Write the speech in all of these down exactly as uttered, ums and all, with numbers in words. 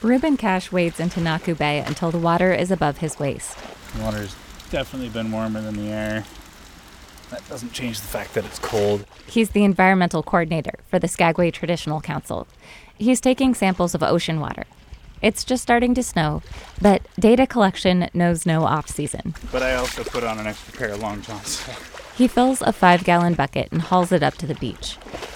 Reuben Cash wades into Naku Bay until the water is above his waist. The water's definitely been warmer than the air. That doesn't change the fact that it's cold. He's the environmental coordinator for the Skagway Traditional Council. He's taking samples of ocean water. It's just starting to snow, but data collection knows no off-season. But I also put on an extra pair of long johns. He fills a five-gallon bucket and hauls it up to the beach.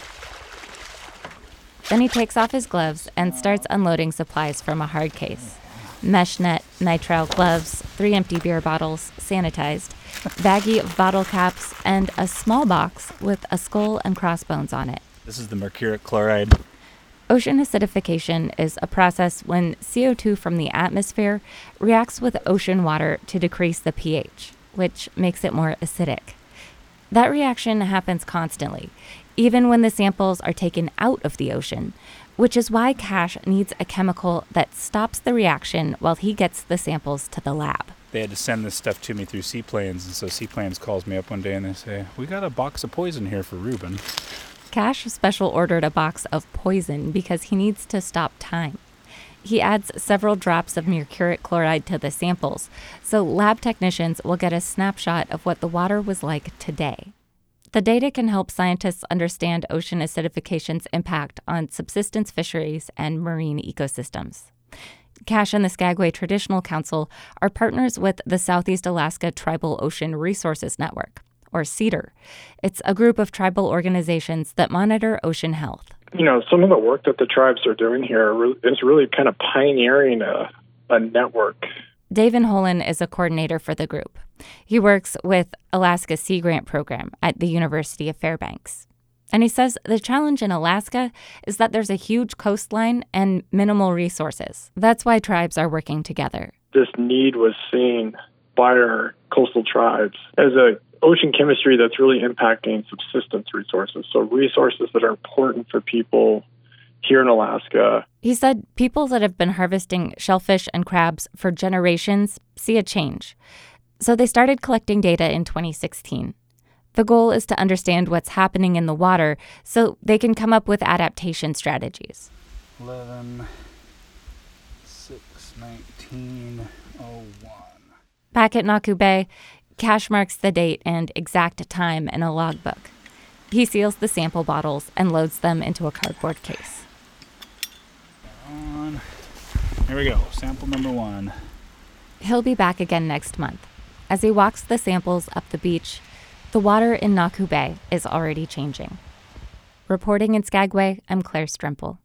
Then he takes off his gloves and starts unloading supplies from a hard case. Mesh net, nitrile gloves, three empty beer bottles, sanitized, baggie of bottle caps, and a small box with a skull and crossbones on it. This is the mercuric chloride. Ocean acidification is a process when C O two from the atmosphere reacts with ocean water to decrease the pH, which makes it more acidic. That reaction happens constantly, even when the samples are taken out of the ocean, which is why Cash needs a chemical that stops the reaction while he gets the samples to the lab. They had to send this stuff to me through Seaplanes, and so Seaplanes calls me up one day and they say, "We got a box of poison here for Reuben." Cash special ordered a box of poison because he needs to stop time. He adds several drops of mercuric chloride to the samples, so lab technicians will get a snapshot of what the water was like today. The data can help scientists understand ocean acidification's impact on subsistence fisheries and marine ecosystems. Cash and the Skagway Traditional Council are partners with the Southeast Alaska Tribal Ocean Resources Network, or CEDAR. It's a group of tribal organizations that monitor ocean health. You know, some of the work that the tribes are doing here is really kind of pioneering a, a network. Davin Holen is a coordinator for the group. He works with Alaska Sea Grant Program at the University of Fairbanks. And he says the challenge in Alaska is that there's a huge coastline and minimal resources. That's why tribes are working together. This need was seen by our coastal tribes as a ocean chemistry that's really impacting subsistence resources, so resources that are important for people here in Alaska. He said people that have been harvesting shellfish and crabs for generations see a change. So they started collecting data in twenty sixteen. The goal is to understand what's happening in the water so they can come up with adaptation strategies. eleven six nineteen oh one. Back at Naku Bay, Cash marks the date and exact time in a logbook. He seals the sample bottles and loads them into a cardboard case. On. Here we go, sample number one. He'll be back again next month. As he walks the samples up the beach, the water in Naku Bay is already changing. Reporting in Skagway, I'm Claire Stremple.